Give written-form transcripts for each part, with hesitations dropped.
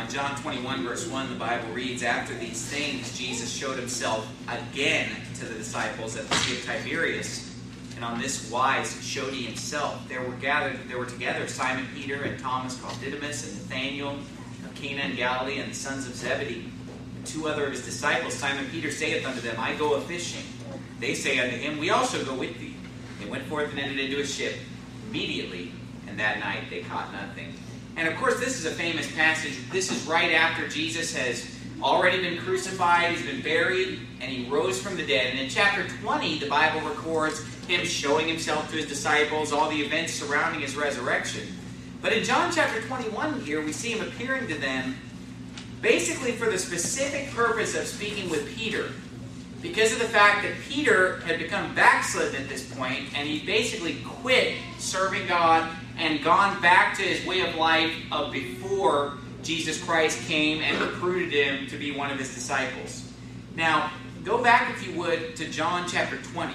In John 21, verse 1, the Bible reads, "After these things, Jesus showed himself again to the disciples at the Sea of Tiberias. And on this wise showed he himself. There were together Simon Peter and Thomas called Didymus and Nathanael of Cana in Galilee and the sons of Zebedee. And two other of his disciples. Simon Peter saith unto them, I go a-fishing. They say unto him, We also go with thee. They went forth and entered into a ship immediately, and that night they caught nothing." And of course, this is a famous passage. This is right after Jesus has already been crucified, he's been buried, and he rose from the dead. And in chapter 20, the Bible records him showing himself to his disciples, all the events surrounding his resurrection. But in John chapter 21 here, we see him appearing to them basically for the specific purpose of speaking with Peter. Because of the fact that Peter had become backslidden at this point, and he basically quit serving God and gone back to his way of life of before Jesus Christ came and recruited him to be one of his disciples. Now, go back, if you would, to John chapter 20.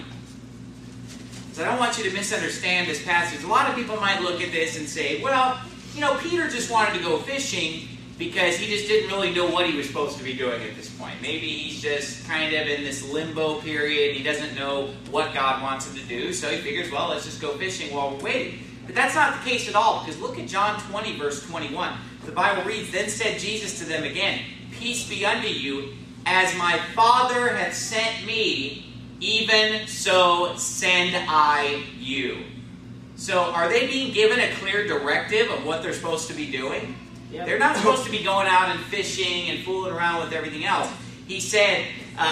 Because I don't want you to misunderstand this passage. A lot of people might look at this and say, well, Peter just wanted to go fishing because he just didn't really know what he was supposed to be doing at this point. Maybe he's just kind of in this limbo period. He doesn't know what God wants him to do, so he figures, well, let's just go fishing while we're waiting. But that's not the case at all, because look at John 20, verse 21. The Bible reads, "Then said Jesus to them again, Peace be unto you, as my Father hath sent me, even so send I you." So are they being given a clear directive of what they're supposed to be doing? Yep. They're not supposed to be going out and fishing and fooling around with everything else. He said,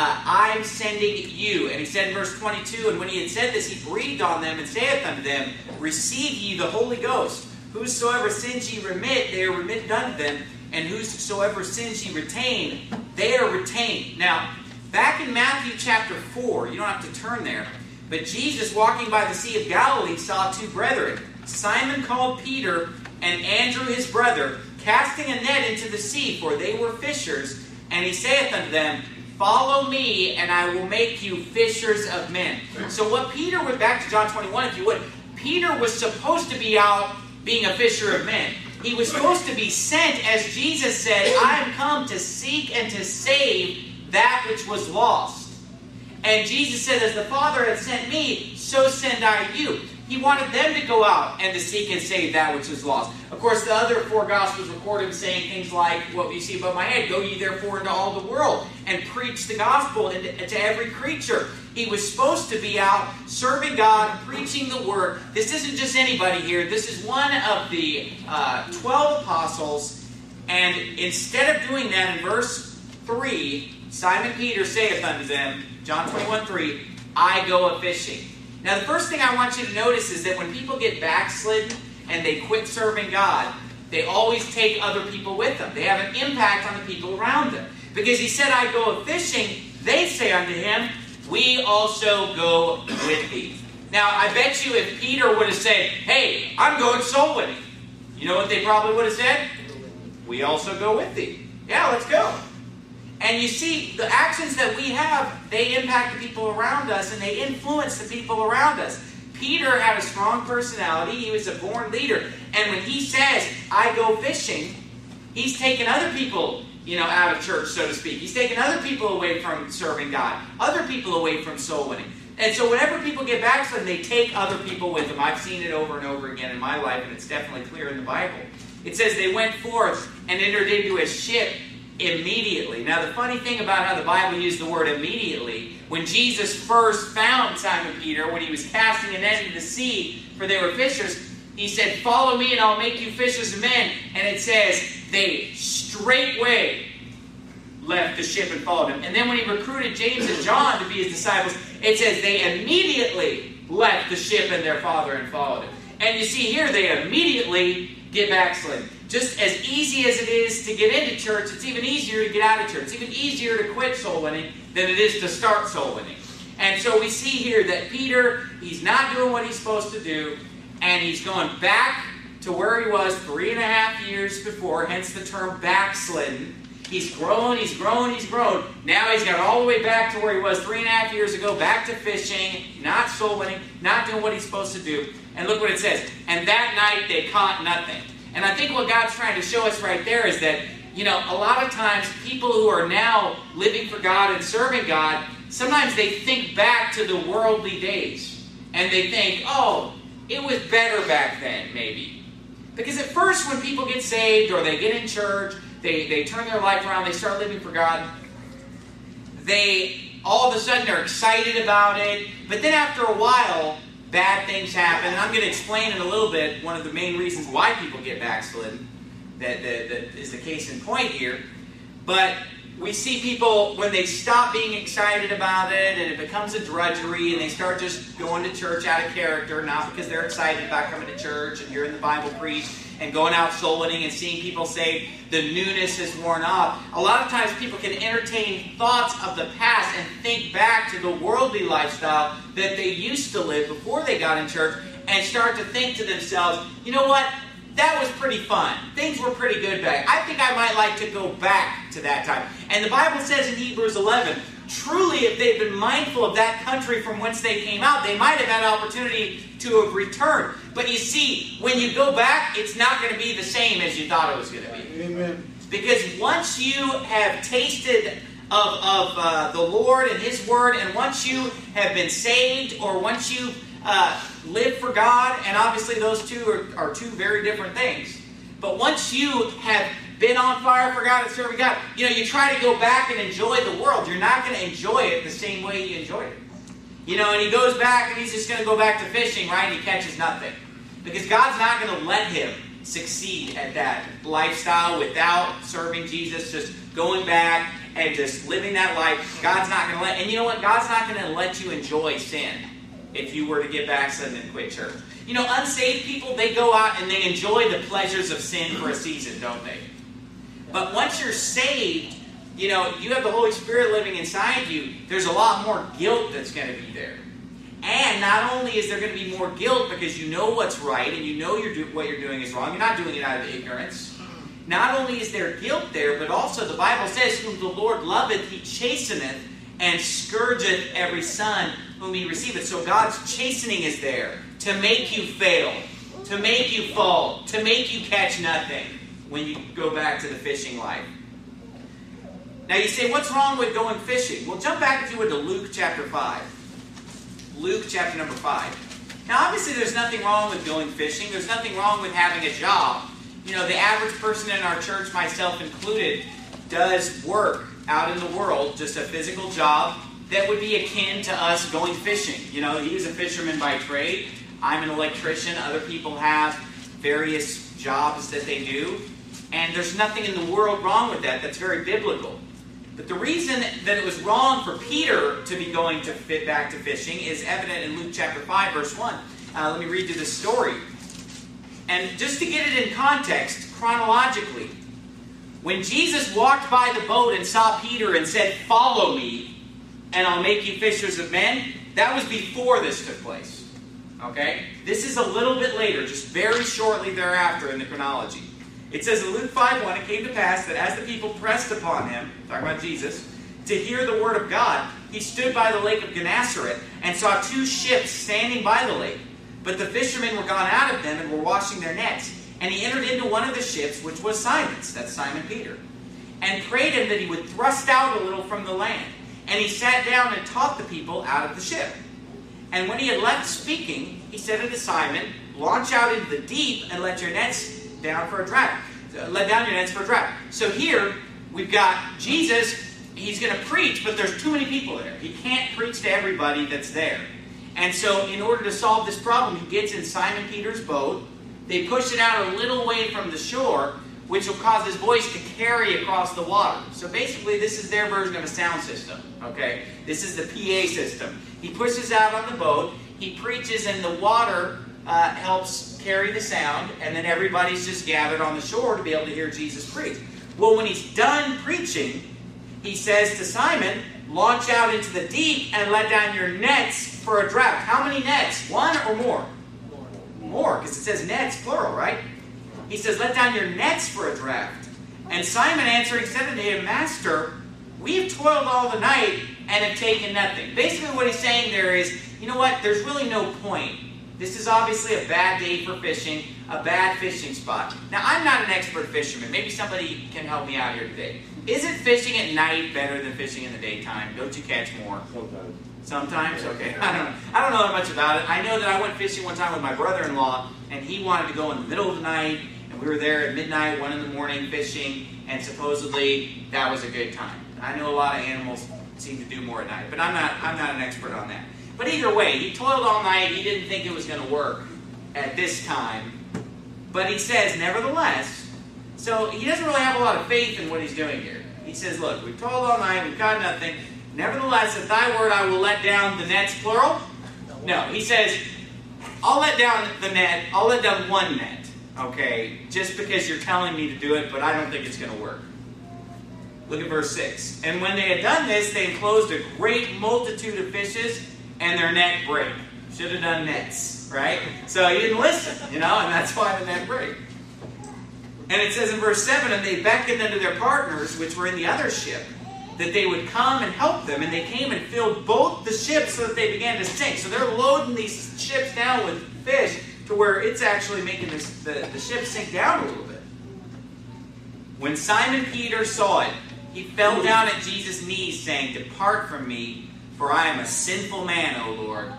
I'm sending you. And he said in verse 22, "And when he had said this, he breathed on them and saith unto them, Receive ye the Holy Ghost. Whosoever sins ye remit, they are remitted unto them. And whosoever sins ye retain, they are retained." Now, back in Matthew chapter 4, you don't have to turn there, but Jesus, walking by the Sea of Galilee, saw two brethren, Simon called Peter, and Andrew his brother, casting a net into the sea, for they were fishers. And he saith unto them, Follow me, and I will make you fishers of men. So what Peter went back to John 21, if you would, Peter was supposed to be out being a fisher of men. He was supposed to be sent, as Jesus said, I am come to seek and to save that which was lost. And Jesus said, as the Father hath sent me, so send I you. He wanted them to go out and to seek and save that which was lost. Of course, the other four Gospels record him saying things like what you see above my head, "Go ye therefore into all the world and preach the gospel to every creature." He was supposed to be out serving God, preaching the word. This isn't just anybody here. This is one of the 12 apostles. And instead of doing that, in verse 3, Simon Peter saith unto them, John 21:3, "I go a-fishing." Now, the first thing I want you to notice is that when people get backslidden and they quit serving God, they always take other people with them. They have an impact on the people around them. Because he said, "I go a-fishing," they say unto him, "We also go with thee." Now, I bet you if Peter would have said, "Hey, I'm going soul winning," you know what they probably would have said? "We also go with thee." Yeah, let's go. And you see, the actions that we have, they impact the people around us, and they influence the people around us. Peter had a strong personality. He was a born leader. And when he says, "I go fishing," he's taking other people, out of church, so to speak. He's taking other people away from serving God, other people away from soul winning. And so whenever people get backslidden, they take other people with them. I've seen it over and over again in my life, and it's definitely clear in the Bible. It says they went forth and entered into a ship immediately. Now, the funny thing about how the Bible used the word immediately, when Jesus first found Simon Peter, when he was casting a net into the sea, for they were fishers, he said, "Follow me and I'll make you fishers of men." And it says, they straightway left the ship and followed him. And then when he recruited James and John to be his disciples, it says they immediately left the ship and their father and followed him. And you see here, they immediately get backslidden. Just as easy as it is to get into church, it's even easier to get out of church. It's even easier to quit soul winning than it is to start soul winning. And so we see here that Peter, he's not doing what he's supposed to do, and he's going back to where he was 3.5 years before, hence the term backslidden. He's grown, he's grown, he's grown. Now he's got all the way back to where he was 3.5 years ago, back to fishing, not soul winning, not doing what he's supposed to do. And look what it says. And that night they caught nothing. And I think what God's trying to show us right there is that you know, a lot of times people who are now living for God and serving God, sometimes they think back to the worldly days. And they think, oh, it was better back then, maybe. Because at first when people get saved or they get in church, they turn their life around, they start living for God, they all of a sudden are excited about it. But then after a while, bad things happen. And I'm going to explain in a little bit one of the main reasons why people get backslidden. That is the case in point here. But we see people, when they stop being excited about it and it becomes a drudgery and they start just going to church out of character, not because they're excited about coming to church and hearing the Bible preached and going out soul winning and seeing people saved, the newness is worn off. A lot of times people can entertain thoughts of the past and think back to the worldly lifestyle that they used to live before they got in church and start to think to themselves, you know what? That was pretty fun. Things were pretty good back. I think I might like to go back to that time. And the Bible says in Hebrews 11, truly if they'd been mindful of that country from whence they came out, they might have had opportunity to have returned. But you see, when you go back, it's not going to be the same as you thought it was going to be. Amen. Because once you have tasted of the Lord and His Word, and once you have been saved, or once you live for God, and obviously those two are two very different things. But once you have been on fire for God and serving God, you know, you try to go back and enjoy the world. You're not going to enjoy it the same way you enjoyed it. You know, and he goes back and he's just going to go back to fishing, right? And he catches nothing. Because God's not going to let him succeed at that lifestyle without serving Jesus, just going back and just living that life. God's not going to let, and you know what? God's not going to let you enjoy sin if you were to get backslidden and quit church. You know, unsaved people, they go out and they enjoy the pleasures of sin for a season, don't they? But once you're saved, you know, you have the Holy Spirit living inside you, there's a lot more guilt that's going to be there. And not only is there going to be more guilt because you know what's right and you know what you're doing is wrong, you're not doing it out of ignorance. Not only is there guilt there, but also the Bible says, whom the Lord loveth, He chasteneth, and scourgeth every son whom He receiveth. So God's chastening is there to make you fail, to make you fall, to make you catch nothing when you go back to the fishing life. Now you say, what's wrong with going fishing? Well, jump back if you would to Luke chapter 5. Luke chapter number 5. Now obviously there's nothing wrong with going fishing. There's nothing wrong with having a job. You know, the average person in our church, myself included, does work out in the world, just a physical job that would be akin to us going fishing. You know, he was a fisherman by trade. I'm an electrician. Other people have various jobs that they do. And there's nothing in the world wrong with that. That's very biblical. But the reason that it was wrong for Peter to be going to fit back to fishing is evident in Luke chapter 5, verse 1. Let me read you this story. And just to get it in context, chronologically, when Jesus walked by the boat and saw Peter and said, "Follow me, and I'll make you fishers of men," that was before this took place. Okay? This is a little bit later, just very shortly thereafter in the chronology. It says in Luke 5:1, it came to pass that as the people pressed upon him, talking about Jesus, to hear the word of God, he stood by the lake of Gennesaret and saw two ships standing by the lake. But the fishermen were gone out of them and were washing their nets. And he entered into one of the ships, which was Simon's, that's Simon Peter, and prayed him that he would thrust out a little from the land. And he sat down and taught the people out of the ship. And when he had left speaking, he said unto Simon, "Launch out into the deep and let your nets down for a draught." Let down your nets for a draught. So here we've got Jesus. He's going to preach, but there's too many people there. He can't preach to everybody that's there. And so in order to solve this problem, he gets in Simon Peter's boat. They push it out a little way from the shore, which will cause his voice to carry across the water. So basically, this is their version of a sound system. Okay, this is the PA system. He pushes out on the boat. He preaches, and the water helps carry the sound, and then everybody's just gathered on the shore to be able to hear Jesus preach. Well, when he's done preaching, he says to Simon, "Launch out into the deep and let down your nets for a draught." How many nets? One or more? More, because it says nets, plural, right? He says, "Let down your nets for a draught." And Simon answering said unto him, "Master, we have toiled all the night and have taken nothing." Basically what he's saying there is, you know what, there's really no point. This is obviously a bad day for fishing. a bad fishing spot. Now, I'm not an expert fisherman. Maybe somebody can help me out here today. Isn't fishing at night better than fishing in the daytime? Don't you catch more? Sometimes. Sometimes? Okay. I don't know that much about it. I know that I went fishing one time with my brother-in-law, and he wanted to go in the middle of the night, and we were there at midnight, 1 in the morning fishing, and supposedly that was a good time. I know a lot of animals seem to do more at night, but I'm not an expert on that. But either way, he toiled all night. He didn't think it was going to work at this time. But he says, nevertheless, so he doesn't really have a lot of faith in what he's doing here. He says, look, we've toiled all night, we've got nothing. Nevertheless, at thy word I will let down the nets, plural? No, he says, I'll let down the net, I'll let down one net, okay, just because you're telling me to do it, but I don't think it's going to work. Look at verse 6. And when they had done this, they enclosed a great multitude of fishes, and their net brake. Should have done nets, right? So he didn't listen, and that's why the net brake. And it says in verse 7, and they beckoned unto their partners, which were in the other ship, that they would come and help them. And they came and filled both the ships so that they began to sink. So they're loading these ships down with fish to where it's actually making the ship sink down a little bit. When Simon Peter saw it, he fell down at Jesus' knees, saying, Depart from me, for I am a sinful man, O Lord.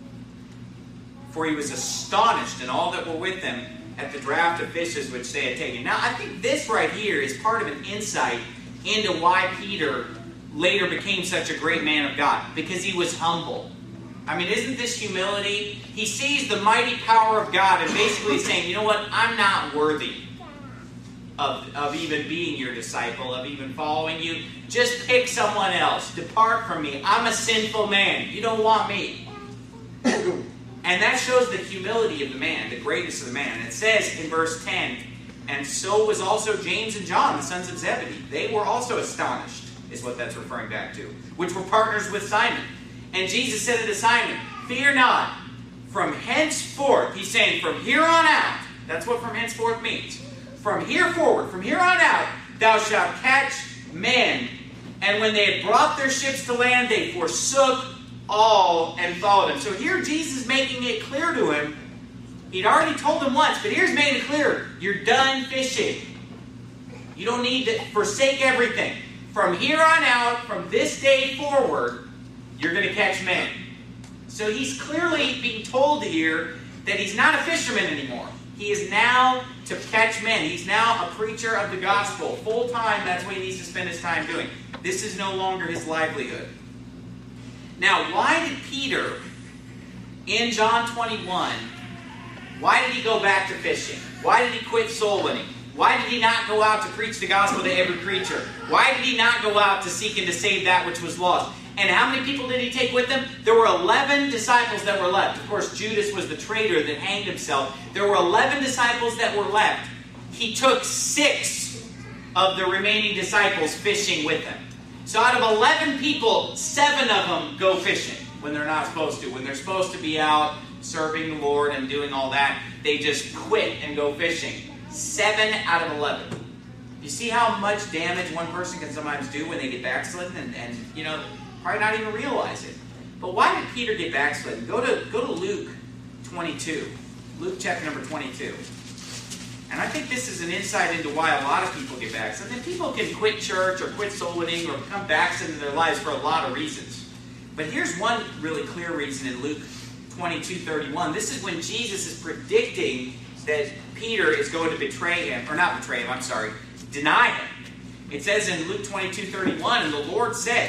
For he was astonished, and all that were with him, at the draught of fishes which they had taken. Now, I think this right here is part of an insight into why Peter later became such a great man of God. Because he was humble. I mean, isn't this humility? He sees the mighty power of God and basically saying, you know what, I'm not worthy of even being your disciple, of even following you. Just pick someone else. Depart from me. I'm a sinful man. You don't want me. And that shows the humility of the man, the greatness of the man. And it says in verse 10, and so was also James and John, the sons of Zebedee. They were also astonished, is what that's referring back to, which were partners with Simon. And Jesus said unto Simon, Fear not, from henceforth, he's saying from here on out, that's what from henceforth means. From here forward, from here on out, thou shalt catch men. And when they had brought their ships to land, they forsook all and followed him. So here Jesus is making it clear to him. He'd already told him once, but here's making it clear. You're done fishing. You don't need to forsake everything. From here on out, from this day forward, you're going to catch men. So he's clearly being told here that he's not a fisherman anymore. He is now to catch men. He's now a preacher of the gospel. Full time, that's what he needs to spend his time doing. This is no longer his livelihood. Now, why did Peter, in John 21, why did he go back to fishing? Why did he quit soul winning? Why did he not go out to preach the gospel to every creature? Why did he not go out to seek and to save that which was lost? And how many people did he take with him? There were 11 disciples that were left. Of course, Judas was the traitor that hanged himself. There were 11 disciples that were left. He took 6 of the remaining disciples fishing with him. So out of 11 people, 7 of them go fishing when they're not supposed to. When they're supposed to be out serving the Lord and doing all that, they just quit and go fishing. 7 out of 11. You see how much damage one person can sometimes do when they get backslidden and probably not even realize it. But why did Peter get backslidden? Go to Luke 22. Luke chapter number 22. And I think this is an insight into why a lot of people get backslidden. And people can quit church or quit soul winning or become backslidden in their lives for a lot of reasons. But here's one really clear reason in Luke 22:31. This is when Jesus is predicting that Peter is going to betray him, or not betray him, deny him. It says in Luke 22:31, and the Lord said,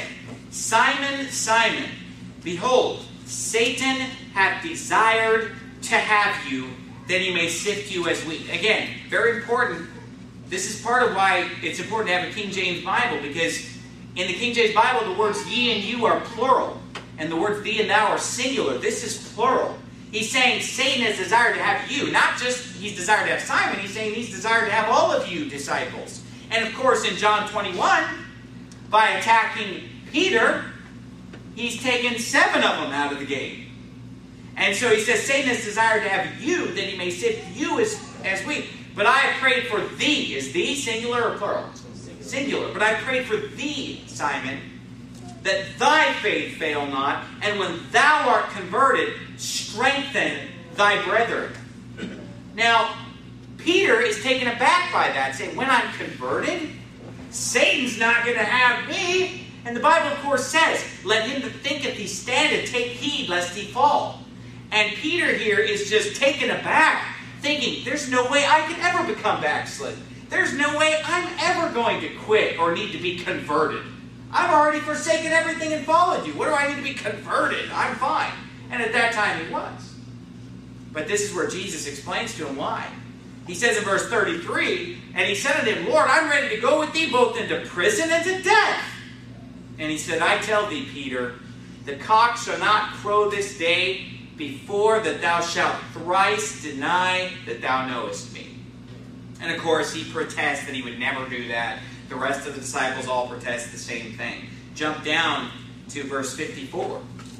Simon, Simon, behold, Satan hath desired to have you, that he may sift you as wheat. Again, very important. This is part of why it's important to have a King James Bible, because in the King James Bible, the words ye and you are plural, and the words thee and thou are singular. This is plural. He's saying Satan has desired to have you. Not just he's desired to have Simon, he's saying he's desired to have all of you disciples. And of course, in John 21, by attacking Peter, he's taken 7 of them out of the game. And so he says, Satan has desired to have you, that he may sift you as wheat. But I have prayed for thee. Is thee singular or plural? Singular. But I prayed for thee, Simon, that thy faith fail not, and when thou art converted, strengthen thy brethren. Now, Peter is taken aback by that, saying, when I'm converted, Satan's not going to have me. And the Bible, of course, says, let him that thinketh he standeth take heed lest he fall. And Peter here is just taken aback, thinking, there's no way I can ever become backslidden. There's no way I'm ever going to quit or need to be converted. I've already forsaken everything and followed you. What do I need to be converted? I'm fine. And at that time he was. But this is where Jesus explains to him why. He says in verse 33, and he said unto him, Lord, I'm ready to go with thee both into prison and to death. And he said, I tell thee, Peter, the cock shall not crow this day before that thou shalt thrice deny that thou knowest me. And of course, he protests that he would never do that. The rest of the disciples all protest the same thing. Jump down to verse 54.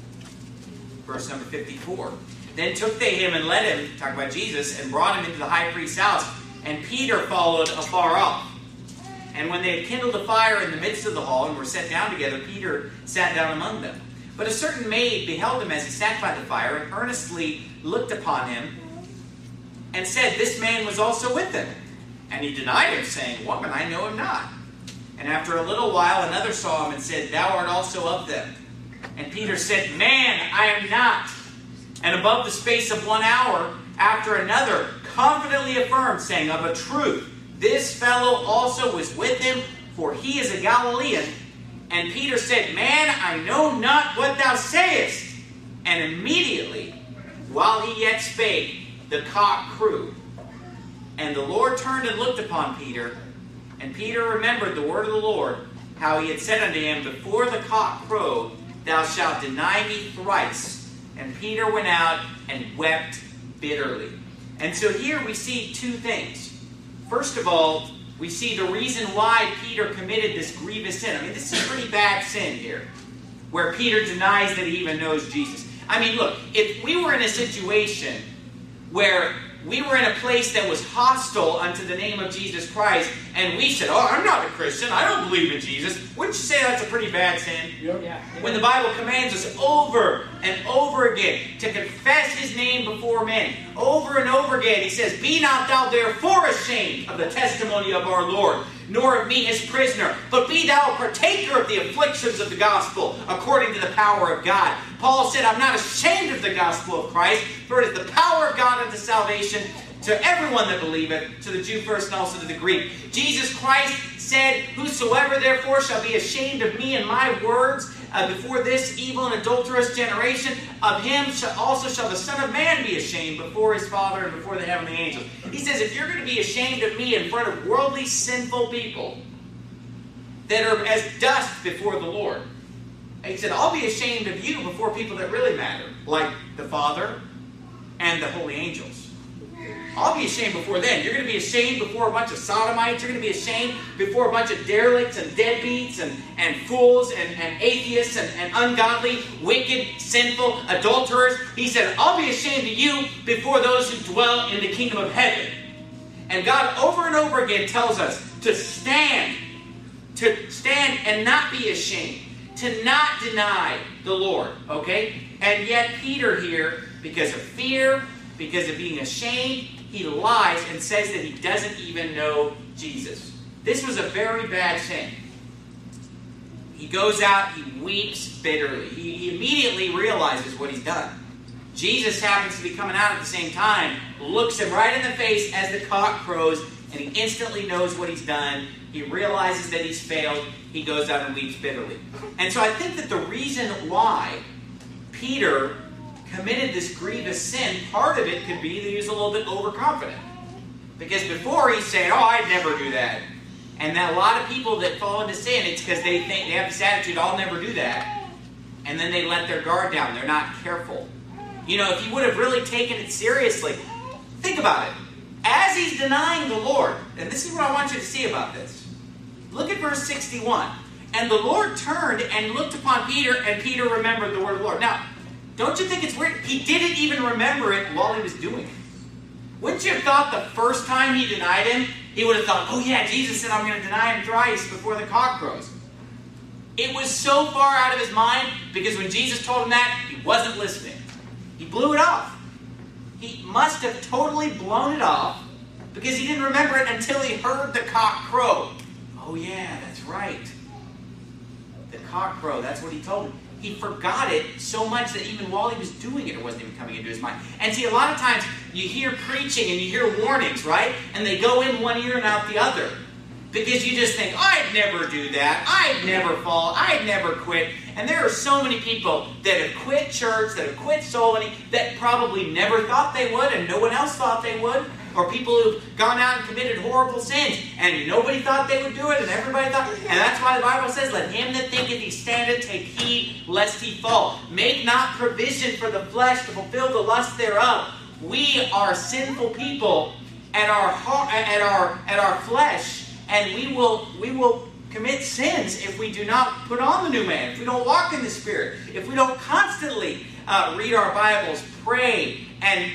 Verse number 54. Then took they him and led him, talking about Jesus, and brought him into the high priest's house. And Peter followed afar off. And when they had kindled a fire in the midst of the hall and were set down together, Peter sat down among them. But a certain maid beheld him as he sat by the fire, and earnestly looked upon him, and said, This man was also with him. And he denied him, saying, Woman, I know him not. And after a little while another saw him, and said, Thou art also of them. And Peter said, Man, I am not. And above the space of 1 hour, after another, confidently affirmed, saying, Of a truth, this fellow also was with him, for he is a Galilean. And Peter said, Man, I know not what thou sayest. And immediately, while he yet spake, the cock crew. And the Lord turned and looked upon Peter. And Peter remembered the word of the Lord, how he had said unto him, Before the cock crow, thou shalt deny me thrice. And Peter went out and wept bitterly. And so here we see two things. First of all, we see the reason why Peter committed this grievous sin. I mean, this is a pretty bad sin here, where Peter denies that he even knows Jesus. I mean, look, if we were in a situation where we were in a place that was hostile unto the name of Jesus Christ, and we said, I'm not a Christian, I don't believe in Jesus, wouldn't you say that's a pretty bad sin? Yep. Yeah. When the Bible commands us over and over again to confess his name before men, over and over again, he says, Be not thou therefore ashamed of the testimony of our Lord, nor of me his prisoner, but be thou a partaker of the afflictions of the gospel, according to the power of God. Paul said, I'm not ashamed of the gospel of Christ, for it is the power of God unto salvation to everyone that believeth, to the Jew first and also to the Greek. Jesus Christ said, Whosoever therefore shall be ashamed of me and my words before this evil and adulterous generation, of him also shall the Son of Man be ashamed before his Father and before the heavenly angels. He says, if you're going to be ashamed of me in front of worldly, sinful people that are as dust before the Lord, he said, I'll be ashamed of you before people that really matter, like the Father and the holy angels. I'll be ashamed before then. You're going to be ashamed before a bunch of sodomites. You're going to be ashamed before a bunch of derelicts and deadbeats and fools and atheists and ungodly, wicked, sinful adulterers. He said, I'll be ashamed of you before those who dwell in the kingdom of heaven. And God over and over again tells us to stand and not be ashamed, to not deny the Lord. Okay? And yet Peter here, because of fear, because of being ashamed, he lies and says that he doesn't even know Jesus. This was a very bad sin. He goes out, he weeps bitterly. He immediately realizes what he's done. Jesus happens to be coming out at the same time, looks him right in the face as the cock crows, and he instantly knows what he's done. He realizes that he's failed. He goes out and weeps bitterly. And so I think that the reason why Peter committed this grievous sin, part of it could be that he was a little bit overconfident. Because before he's saying, I'd never do that. And that a lot of people that fall into sin, it's because they think they have this attitude, I'll never do that. And then they let their guard down. They're not careful. You know, if you would have really taken it seriously, think about it. As he's denying the Lord, and this is what I want you to see about this. Look at verse 61. And the Lord turned and looked upon Peter, and Peter remembered the word of the Lord. Now, don't you think it's weird? He didn't even remember it while he was doing it. Wouldn't you have thought the first time he denied him, he would have thought, oh yeah, Jesus said I'm going to deny him thrice before the cock crows. It was so far out of his mind because when Jesus told him that, he wasn't listening. He blew it off. He must have totally blown it off Because he didn't remember it until he heard the cock crow. Oh yeah, that's right. The cock crow, that's what he told him. He forgot it so much that even while he was doing it, it wasn't even coming into his mind. And see, a lot of times you hear preaching and you hear warnings, right? And they go in one ear and out the other. Because you just think, I'd never do that. I'd never fall. I'd never quit. And there are so many people that have quit church, that have quit soul winning, that probably never thought they would and no one else thought they would. Or people who've gone out and committed horrible sins and nobody thought they would do it and everybody thought. And that's why the Bible says, let him that thinketh he standeth take heed lest he fall. Make not provision for the flesh to fulfill the lust thereof. We are sinful people at our flesh. And we will commit sins if we do not put on the new man, if we don't walk in the Spirit, if we don't constantly read our Bibles, pray,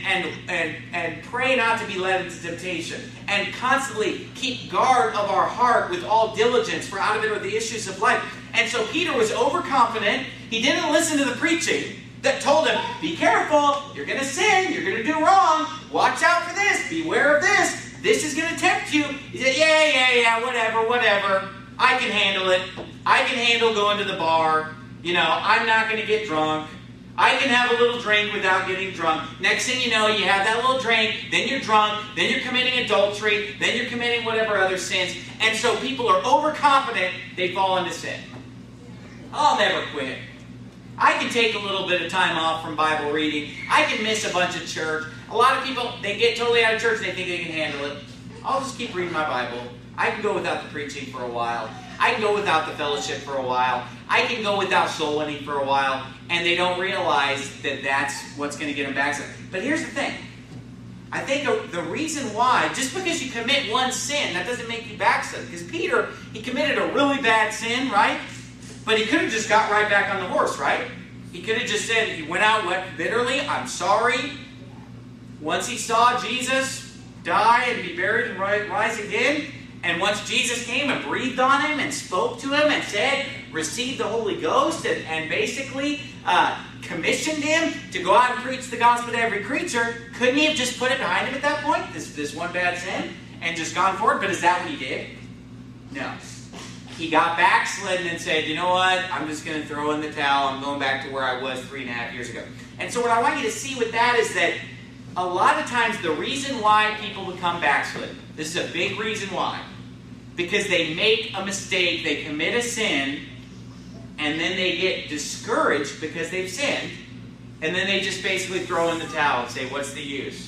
and pray not to be led into temptation, and constantly keep guard of our heart with all diligence, for out of it are the issues of life. And so Peter was overconfident. He didn't listen to the preaching that told him, be careful, you're going to sin, you're going to do wrong, watch out for this, beware of this. This is going to tempt you. He said, yeah, whatever. I can handle it. I can handle going to the bar. I'm not going to get drunk. I can have a little drink without getting drunk. Next thing you know, you have that little drink, then you're drunk, then you're committing adultery, then you're committing whatever other sins. And so people are overconfident, they fall into sin. I'll never quit. I can take a little bit of time off from Bible reading. I can miss a bunch of church. A lot of people, they get totally out of church and they think they can handle it. I'll just keep reading my Bible. I can go without the preaching for a while. I can go without the fellowship for a while. I can go without soul winning for a while. And they don't realize that that's what's going to get them backslid. But here's the thing. I think the reason why, just because you commit one sin, that doesn't make you backslid. Because Peter, he committed a really bad sin, right? But he could have just got right back on the horse, right? He could have just said, he went out, wept bitterly, I'm sorry. Once he saw Jesus die and be buried and rise again, and once Jesus came and breathed on him and spoke to him and said, receive the Holy Ghost, and basically commissioned him to go out and preach the gospel to every creature, couldn't he have just put it behind him at that point, this one bad sin, and just gone forward? But is that what he did? No. He got backslidden and said, you know what, I'm just going to throw in the towel. I'm going back to where I was 3.5 years ago. And so what I want you to see with that is that a lot of times the reason why people become backslidden, this is a big reason why, because they make a mistake, they commit a sin, and then they get discouraged because they've sinned, and then they just basically throw in the towel and say, what's the use?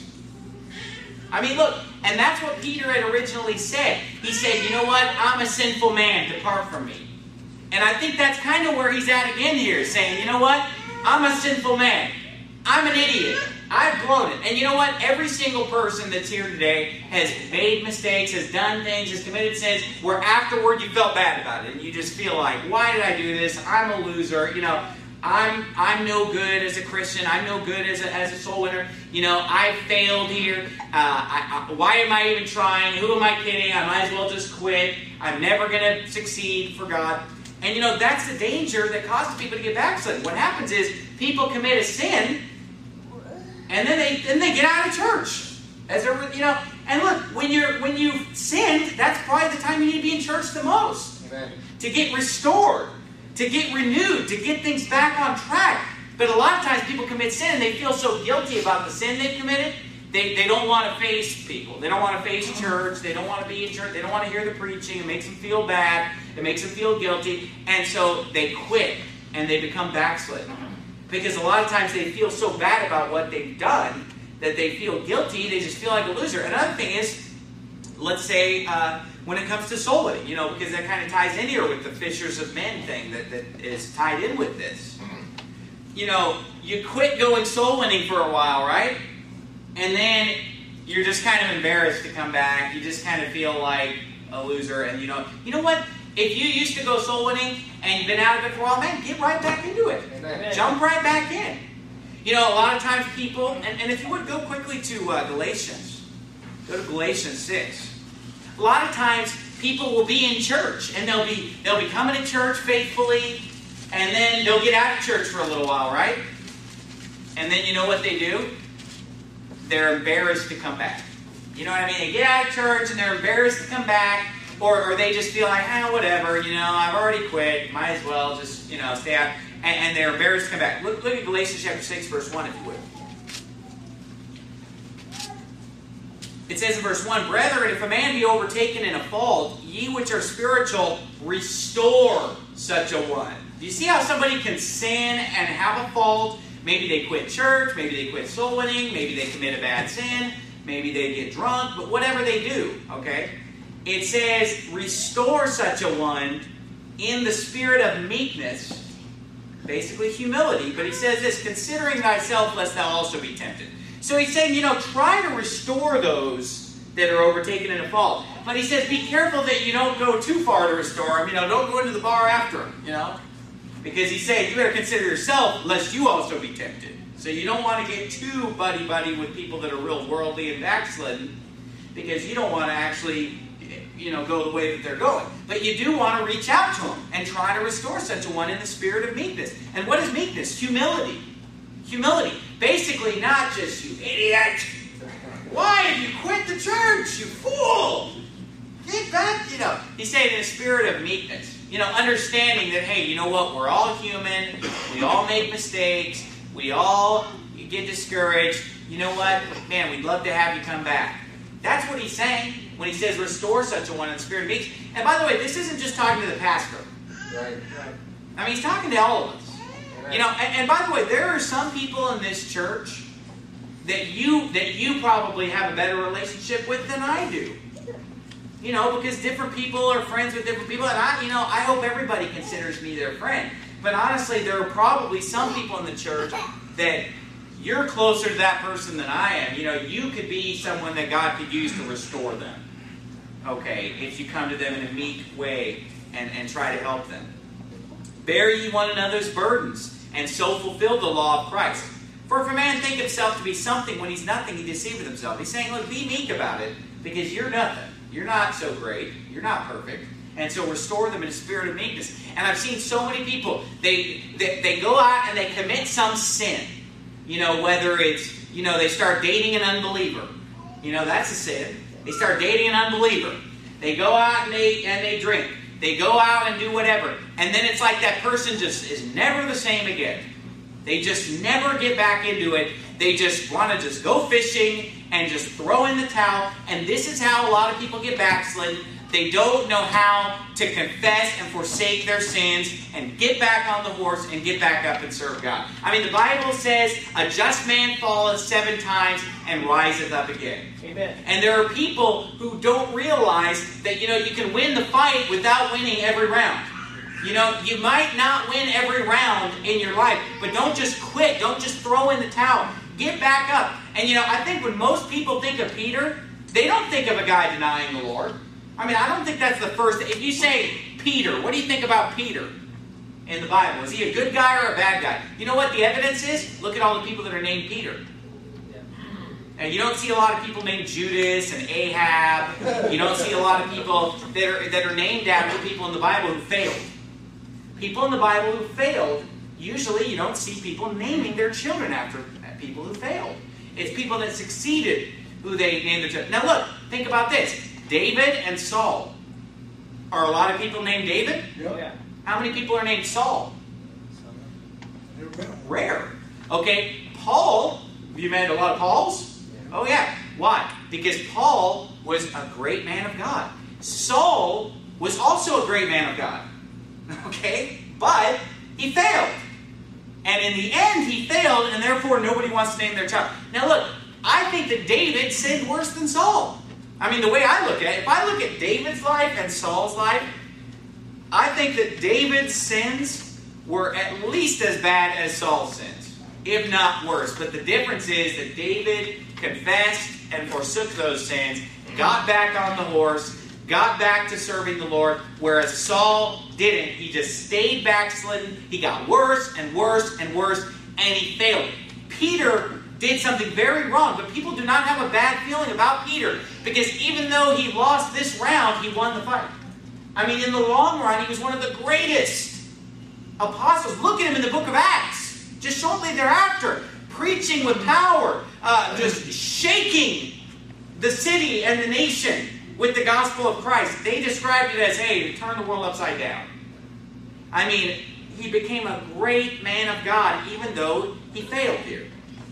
I mean, look, and that's what Peter had originally said. He said, you know what? I'm a sinful man. Depart from me. And I think that's kind of where he's at again here, saying, you know what? I'm a sinful man. I'm an idiot. I've blown it. And you know what? Every single person that's here today has made mistakes, has done things, has committed sins, where afterward you felt bad about it. And you just feel like, why did I do this? I'm a loser. I'm no good as a Christian. I'm no good as a soul winner. I failed here. Why am I even trying? Who am I kidding? I might as well just quit. I'm never going to succeed for God. And that's the danger that causes people to get backslidden. What happens is people commit a sin, and then they get out of church. And look, when you've sinned, that's probably the time you need to be in church the most. Amen. To get restored, to get renewed, to get things back on track. But a lot of times people commit sin and they feel so guilty about the sin they've committed, they don't want to face people. They don't want to face church. They don't want to be in church. They don't want to hear the preaching. It makes them feel bad. It makes them feel guilty. And so they quit and they become backslidden. Because a lot of times they feel so bad about what they've done that they feel guilty. They just feel like a loser. Another thing is, let's say, when it comes to soul winning, because that kind of ties in here with the fishers of men thing that is tied in with this. You quit going soul winning for a while, right? And then you're just kind of embarrassed to come back. You just kind of feel like a loser. And you know what? If you used to go soul winning and you've been out of it for a while, man, get right back into it. Amen. Jump right back in. A lot of times people, and if you would go quickly to Galatians, go to Galatians 6. A lot of times people will be in church and they'll be coming to church faithfully, and then they'll get out of church for a little while, right? And then you know what they do? They're embarrassed to come back. You know what I mean? They get out of church and they're embarrassed to come back, or they just feel like, whatever, I've already quit, might as well just, stay out. And they're embarrassed to come back. Look at Galatians chapter 6, verse 1, if you would. It says in verse 1, Brethren, if a man be overtaken in a fault, ye which are spiritual, restore such a one. Do you see how somebody can sin and have a fault? Maybe they quit church, maybe they quit soul winning, maybe they commit a bad sin, maybe they get drunk, but whatever they do, okay? It says, restore such a one in the spirit of meekness, basically humility, but he says this, considering thyself lest thou also be tempted. So he's saying, try to restore those that are overtaken in a fault. But he says, be careful that you don't go too far to restore them. Don't go into the bar after them, Because he's saying, you better consider yourself lest you also be tempted. So you don't want to get too buddy-buddy with people that are real worldly and backslidden, because you don't want to actually, go the way that they're going. But you do want to reach out to them and try to restore such a one in the spirit of meekness. And what is meekness? Humility. Humility. Basically, not just, you idiot. Why have you quit the church, you fool? Get back, He's saying in a spirit of meekness. Understanding that, hey, you know what? We're all human. We all make mistakes. We all get discouraged. You know what? Man, we'd love to have you come back. That's what he's saying when he says restore such a one in the spirit of meekness. And by the way, this isn't just talking to the pastor. Right. I mean, he's talking to all of us. And by the way, there are some people in this church that you probably have a better relationship with than I do. Because different people are friends with different people, and I hope everybody considers me their friend. But honestly, there are probably some people in the church that you're closer to that person than I am. You could be someone that God could use to restore them. Okay, if you come to them in a meek way and try to help them. Bear ye one another's burdens, and so fulfill the law of Christ. For if a man think himself to be something when he's nothing, he deceiveth himself. He's saying, look, be meek about it, because you're nothing. You're not so great. You're not perfect. And so restore them in a spirit of meekness. And I've seen so many people, they go out and they commit some sin. Whether it's, they start dating an unbeliever. That's a sin. They start dating an unbeliever. They go out and they drink. They go out and do whatever. And then it's like that person just is never the same again. They just never get back into it. They just want to just go fishing and just throw in the towel. And this is how a lot of people get backslidden. They don't know how to confess and forsake their sins and get back on the horse and get back up and serve God. I mean, the Bible says, a just man falleth 7 times and riseth up again. Amen. And there are people who don't realize that, you can win the fight without winning every round. You might not win every round in your life, but don't just quit. Don't just throw in the towel. Get back up. And, I think when most people think of Peter, they don't think of a guy denying the Lord. I mean, I don't think that's the first thing. If you say Peter, what do you think about Peter in the Bible? Is he a good guy or a bad guy? You know what the evidence is? Look at all the people that are named Peter. And you don't see a lot of people named Judas and Ahab. You don't see a lot of people that are named after people in the Bible who failed. People in the Bible who failed, usually you don't see people naming their children after people who failed. It's people that succeeded who they named their children. Now look, think about this. David and Saul. Are a lot of people named David? Yeah. How many people are named Saul? Rare. Okay, Paul. Have you met a lot of Pauls? Yeah. Oh yeah. Why? Because Paul was a great man of God. Saul was also a great man of God. Okay? But he failed. And in the end, he failed, and therefore nobody wants to name their child. Now look, I think that David sinned worse than Saul. I mean, the way I look at it, if I look at David's life and Saul's life, I think that David's sins were at least as bad as Saul's sins, if not worse. But the difference is that David confessed and forsook those sins, got back on the horse, got back to serving the Lord, whereas Saul didn't. He just stayed backslidden. He got worse and worse and worse, and he failed. Peter did something very wrong, but people do not have a bad feeling about Peter, because even though he lost this round, he won the fight. I mean, in the long run, he was one of the greatest apostles. Look at him in the book of Acts, just shortly thereafter, preaching with power, just shaking the city and the nation with the gospel of Christ. They described it as, hey, turn the world upside down. I mean, he became a great man of God, even though he failed here.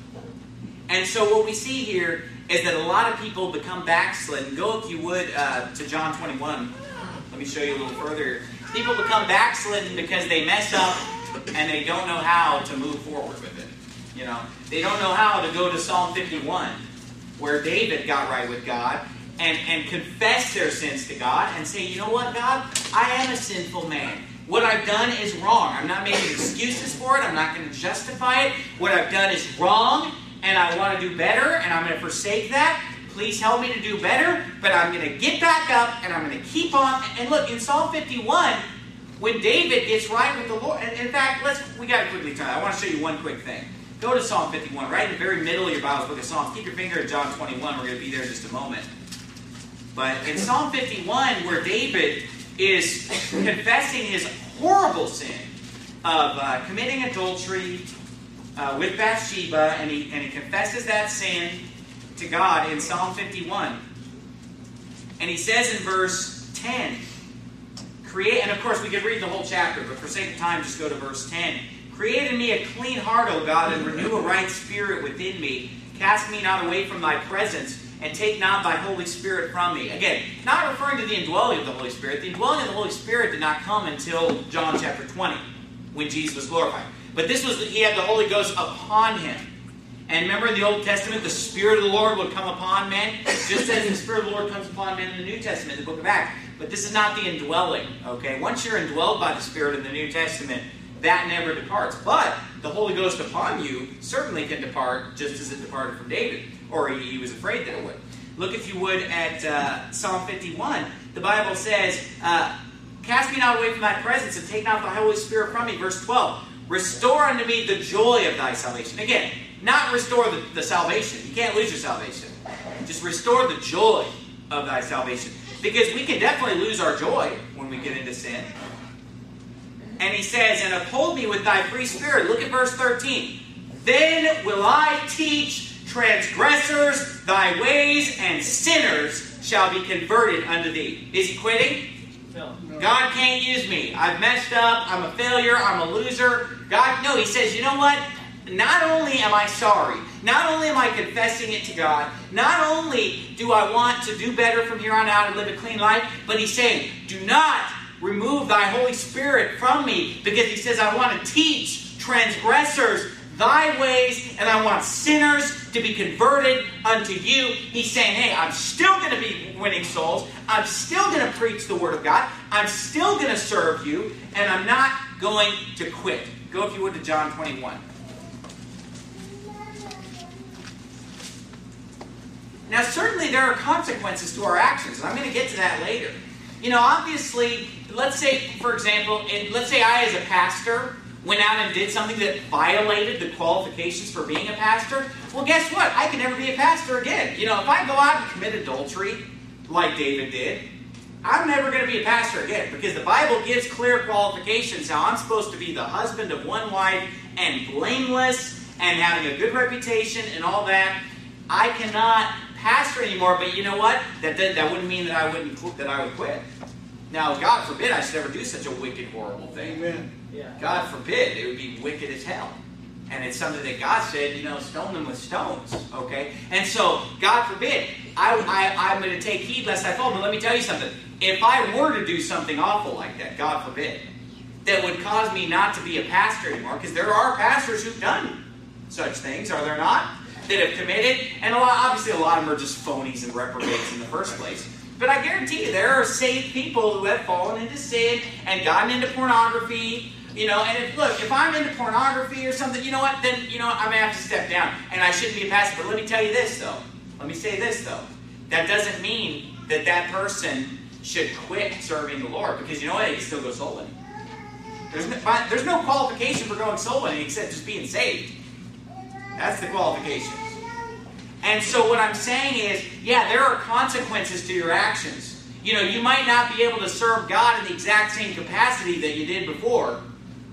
And so what we see here is that a lot of people become backslidden. Go, if you would, to John 21. Let me show you a little further. People become backslidden because they mess up and they don't know how to move forward with it. You know, they don't know how to go to Psalm 51, where David got right with God and confess their sins to God and say, you know what, God, I am a sinful man. What I've done is wrong. I'm not making excuses for it. I'm not going to justify it. What I've done is wrong, and I want to do better, and I'm going to forsake that. Please help me to do better, but I'm going to get back up, and I'm going to keep on. And look, in Psalm 51, when David gets right with the Lord, and in fact, we got to quickly turn. I want to show you one quick thing. Go to Psalm 51, right in the very middle of your Bible's book of Psalms. Keep your finger at John 21. We're going to be there in just a moment. But in Psalm 51, where David is confessing his horrible sin of committing adultery with Bathsheba, and he confesses that sin to God in Psalm 51. And he says in verse 10, and of course we could read the whole chapter, but for sake of time, just go to verse 10. Create in me a clean heart, O God, and renew a right spirit within me. Cast me not away from thy presence, and take not thy Holy Spirit from me. Again, not referring to the indwelling of the Holy Spirit. The indwelling of the Holy Spirit did not come until John chapter 20, when Jesus was glorified. But he had the Holy Ghost upon him. And remember in the Old Testament, the Spirit of the Lord would come upon men, just as the Spirit of the Lord comes upon men in the New Testament, the book of Acts. But this is not the indwelling, okay? Once you're indwelled by the Spirit in the New Testament, that never departs. But the Holy Ghost upon you certainly can depart, just as it departed from David. Or he was afraid that it would. Look, if you would, at Psalm 51. The Bible says, cast me not away from thy presence, and take not thy Holy Spirit from me. Verse 12. Restore unto me the joy of thy salvation. Again, not restore the salvation. You can't lose your salvation. Just restore the joy of thy salvation. Because we can definitely lose our joy when we get into sin. And he says, and uphold me with thy free spirit. Look at verse 13. Then will I teach transgressors thy ways, and sinners shall be converted unto thee. Is he quitting? No. God can't use me. I've messed up. I'm a failure. I'm a loser. God, no. He says, you know what? Not only am I sorry, not only am I confessing it to God, not only do I want to do better from here on out and live a clean life, but he's saying, do not remove thy Holy Spirit from me, because he says, I want to teach transgressors thy ways, and I want sinners to be converted unto you. He's saying, hey, I'm still going to be winning souls. I'm still going to preach the Word of God. I'm still going to serve you, and I'm not going to quit. Go, if you would, to John 21. Now, certainly there are consequences to our actions, and I'm going to get to that later. You know, obviously, let's say, for example, let's say I, as a pastor, went out and did something that violated the qualifications for being a pastor. Well, guess what? I can never be a pastor again. You know, if I go out and commit adultery, like David did, I'm never going to be a pastor again, because the Bible gives clear qualifications how I'm supposed to be the husband of one wife and blameless and having a good reputation and all that. I cannot pastor anymore, but you know what? That wouldn't mean that I would quit. Now, God forbid I should ever do such a wicked, horrible thing. Amen. Yeah. God forbid. It would be wicked as hell. And it's something that God said, you know, stone them with stones. Okay? And so, God forbid, I'm going to take heed lest I fall. But let me tell you something. If I were to do something awful like that, God forbid, that would cause me not to be a pastor anymore, because there are pastors who've done such things, are there not? That have committed, and obviously a lot of them are just phonies and reprobates in the first place. But I guarantee you, there are saved people who have fallen into sin and gotten into pornography. You know, and if I'm into pornography or something, you know what? Then, you know, I may have to step down, and I shouldn't be a pastor. But let me tell you this, though. Let me say this, though. That doesn't mean that that person should quit serving the Lord, because you know what? He can still go soul winning. There's no qualification for going soul winning except just being saved. That's the qualifications. And so what I'm saying is, yeah, there are consequences to your actions. You know, you might not be able to serve God in the exact same capacity that you did before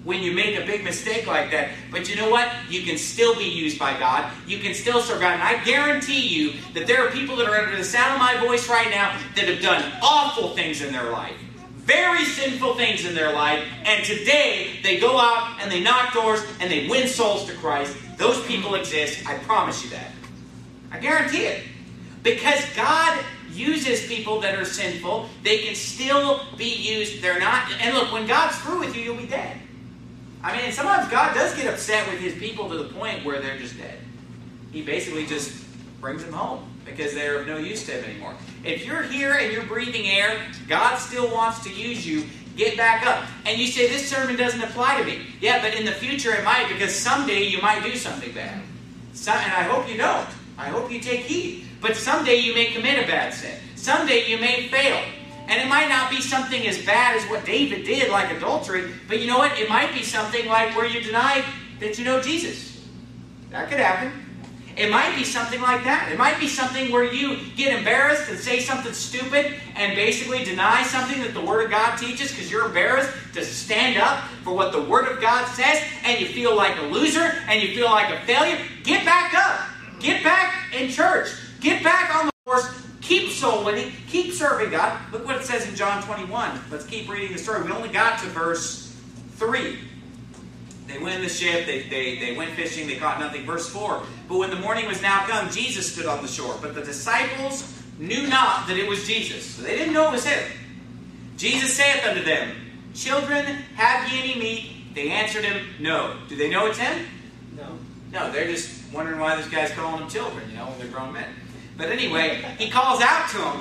when you make a big mistake like that. But you know what? You can still be used by God. You can still serve God. And I guarantee you that there are people that are under the sound of my voice right now that have done awful things in their life. Very sinful things in their life. And today, they go out and they knock doors and they win souls to Christ. Those people exist. I promise you that. I guarantee it. Because God uses people that are sinful. They can still be used. They're not. And look, when God's through with you, you'll be dead. I mean, sometimes God does get upset with His people to the point where they're just dead. He basically just brings them home because they're of no use to Him anymore. If you're here and you're breathing air, God still wants to use you. Get back up. And you say, this sermon doesn't apply to me. Yeah, but in the future it might, because someday you might do something bad. And I hope you don't. I hope you take heed. But someday you may commit a bad sin. Someday you may fail. And it might not be something as bad as what David did, like adultery. But you know what? It might be something like where you deny that you know Jesus. That could happen. It might be something like that. It might be something where you get embarrassed and say something stupid and basically deny something that the Word of God teaches because you're embarrassed to stand up for what the Word of God says, and you feel like a loser and you feel like a failure. Get back up. Get back in church. Get back on the horse. Keep soul winning. Keep serving God. Look what it says in John 21. Let's keep reading the story. We only got to verse 3. They went in the ship. They went fishing. They caught nothing. Verse 4. But when the morning was now come, Jesus stood on the shore. But the disciples knew not that it was Jesus. So they didn't know it was Him. Jesus saith unto them, Children, have ye any meat? They answered Him, No. Do they know it's Him? No. No, they're just wondering why this guy's calling them children, when they're grown men. But anyway, He calls out to them,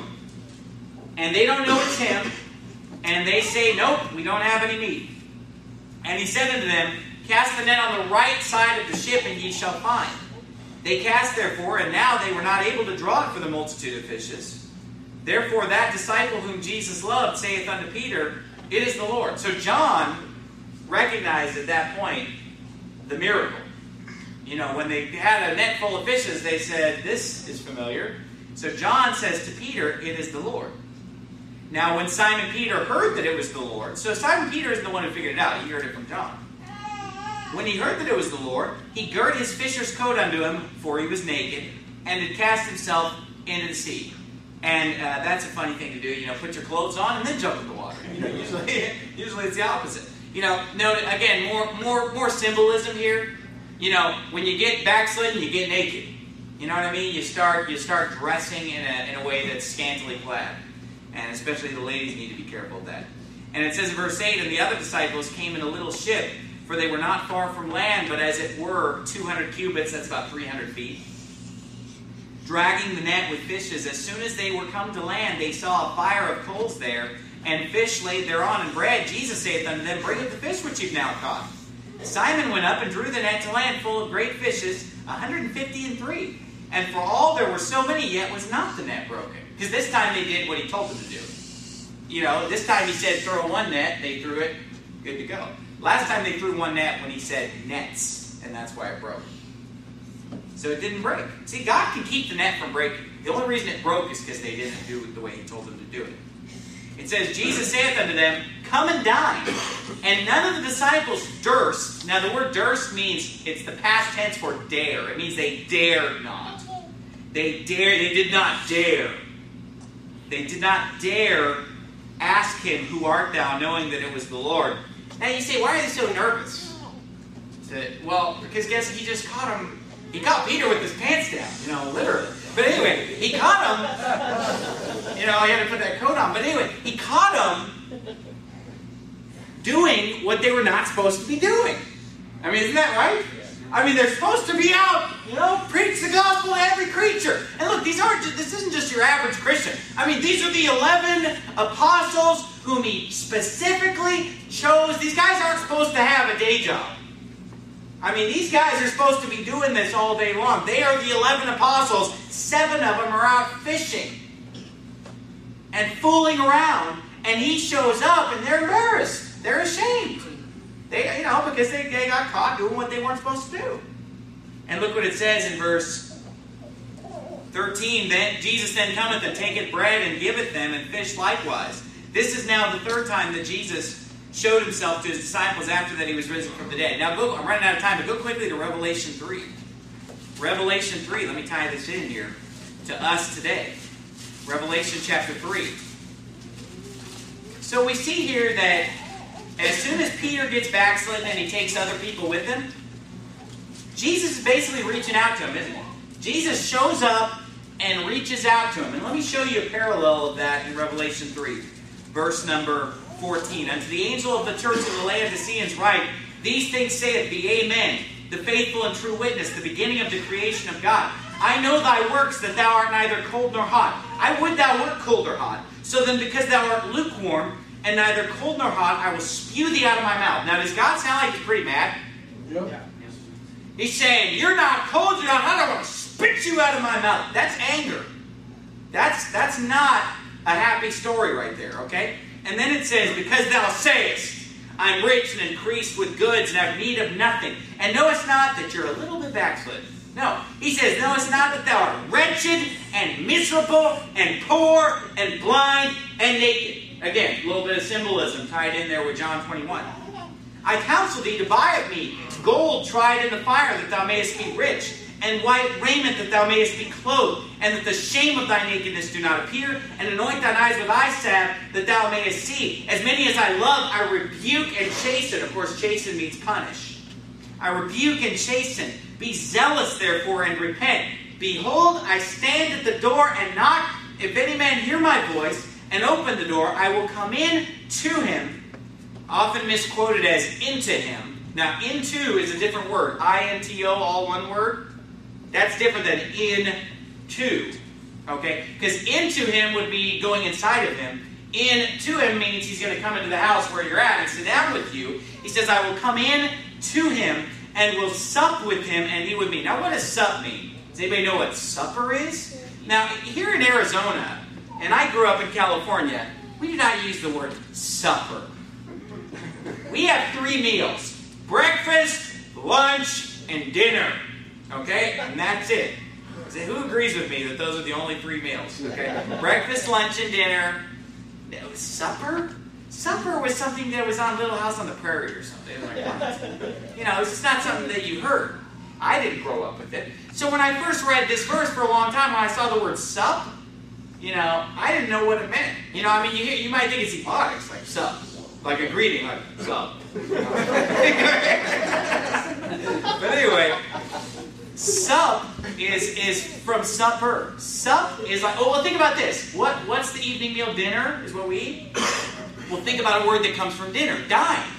and they don't know it's Him, and they say, Nope, we don't have any meat. And He said unto them, Cast the net on the right side of the ship, and ye shall find. They cast therefore, and now they were not able to draw it for the multitude of fishes. Therefore that disciple whom Jesus loved saith unto Peter, It is the Lord. So John recognized at that point the miracle. When they had a net full of fishes, they said, This is familiar. So John says to Peter, It is the Lord. Now when Simon Peter heard that it was the Lord, so Simon Peter isn't the one who figured it out. He heard it from John. When he heard that it was the Lord, he girt his fisher's coat unto him, for he was naked, and did cast himself into the sea. And that's a funny thing to do. Put your clothes on and then jump in the water. Usually it's the opposite. Note again, more symbolism here. When you get backslidden, you get naked. You know what I mean? You start dressing in a way that's scantily clad. And especially the ladies need to be careful of that. And it says in verse 8, And the other disciples came in a little ship, for they were not far from land, but as it were 200 cubits, that's about 300 feet, dragging the net with fishes. As soon as they were come to land, they saw a fire of coals there, and fish laid thereon, and bread. Jesus saith unto them, Bring up the fish which you've now caught. Simon went up and drew the net to land full of great fishes, 153. And for all there were so many, yet was not the net broken. Because this time they did what He told them to do. This time He said throw one net, they threw it, good to go. Last time they threw one net when He said nets, and that's why it broke. So it didn't break. See, God can keep the net from breaking. The only reason it broke is because they didn't do it the way He told them to do it. It says, Jesus saith unto them, Come and dine. And none of the disciples durst. Now the word durst means, it's the past tense for dare. It means they dared not. They did not dare. They did not dare ask Him, Who art thou? Knowing that it was the Lord. Now you say, why are they so nervous? Well, because guess He just caught him. He caught Peter with his pants down, literally. But anyway, He caught him. He had to put that coat on. But anyway, He caught him doing what they were not supposed to be doing. I mean, isn't that right? I mean, they're supposed to be out, preach the gospel to every creature. And look, this isn't just your average Christian. I mean, these are the 11 apostles whom He specifically chose. These guys aren't supposed to have a day job. I mean, these guys are supposed to be doing this all day long. They are the 11 apostles. 7 of them are out fishing and fooling around. And He shows up and they're embarrassed. They're ashamed. Because they got caught doing what they weren't supposed to do. And look what it says in verse 13. Then Jesus then cometh and taketh bread and giveth them, and fish likewise. This is now the third time that Jesus showed himself to his disciples after that he was risen from the dead. Now, I'm running out of time, but go quickly to Revelation 3. Revelation 3, let me tie this in here to us today. Revelation chapter 3. So we see here that as soon as Peter gets backslidden and he takes other people with him, Jesus is basically reaching out to him, isn't he? Jesus shows up and reaches out to him. And let me show you a parallel of that in Revelation 3, verse number 14. Unto the angel of the church of the Laodiceans write, These things saith the Amen, the faithful and true witness, the beginning of the creation of God. I know thy works, that thou art neither cold nor hot. I would thou wert cold or hot. So then, because thou art lukewarm, and neither cold nor hot, I will spew thee out of my mouth. Now, does God sound like he's pretty mad? Yep. Yeah. He's saying, you're not cold, you're not hot, I want to spit you out of my mouth. That's anger. That's not a happy story right there, okay? And then it says, because thou sayest, I'm rich and increased with goods and have need of nothing. And knowest not that you're a little bit backslidden. No. He says, knowest not that thou art wretched and miserable and poor and blind and naked. Again, a little bit of symbolism tied in there with John 21. I counsel thee to buy of me gold tried in the fire, that thou mayest be rich, and white raiment, that thou mayest be clothed, and that the shame of thy nakedness do not appear, and anoint thine eyes with eye salve, that thou mayest see. As many as I love, I rebuke and chasten. Of course, chasten means punish. I rebuke and chasten. Be zealous, therefore, and repent. Behold, I stand at the door and knock. If any man hear my voice and open the door, I will come in to him. Often misquoted as into him. Now, into is a different word. I-N-T-O, all one word. That's different than into. Okay? Because into him would be going inside of him. Into him means he's going to come into the house where you're at and sit down with you. He says, I will come in to him and will sup with him and he with me. Now, what does sup mean? Does anybody know what supper is? Now, here in Arizona, and I grew up in California, we do not use the word supper. We have 3 meals. Breakfast, lunch, and dinner. Okay? And that's it. So who agrees with me that those are the only 3 meals? Okay? Breakfast, lunch, and dinner. Supper? Supper was something that was on Little House on the Prairie or something. You know, it's just not something that you heard. I didn't grow up with it. So when I first read this verse for a long time, when I saw the word sup, you know, I didn't know what it meant. You know, I mean, you might think it's ebonics, like sup. Like a greeting, like, sup. But anyway, sup is from supper. Sup is like, oh, well, think about this. What's the evening meal? Dinner is what we eat? Well, think about a word that comes from dinner. Dine.